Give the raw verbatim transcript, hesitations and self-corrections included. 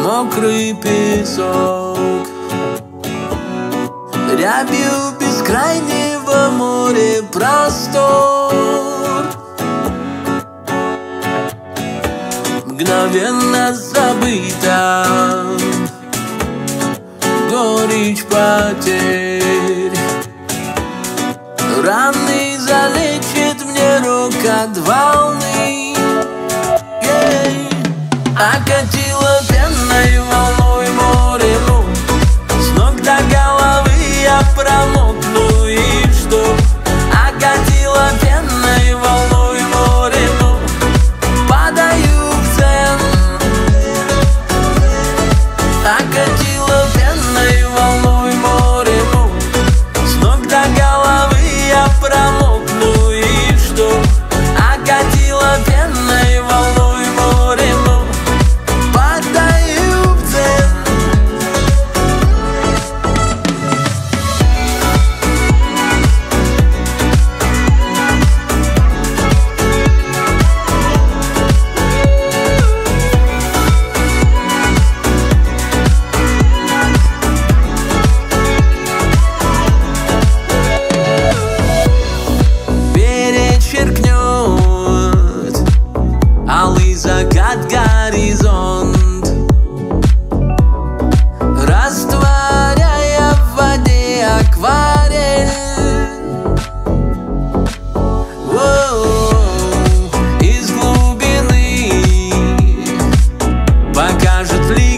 мокрый песок. Рябью бескрайнего моря простор мгновенно забыта горечь потерь. Раны залечит мне рокот волны. Ей. Окатила пенной волной море, ну, с ног до головы я промокну, и что? Окатила пенной волной море, ну, падаю в цен. Окатила пенной волной море, ну, с ног до головы я промокну, и что? Окатила пенной волной море, ну, падаю в цен. Перечеркнет алый закат горизонт, растворяя в воде акварель. Воу, из глубины покажет ли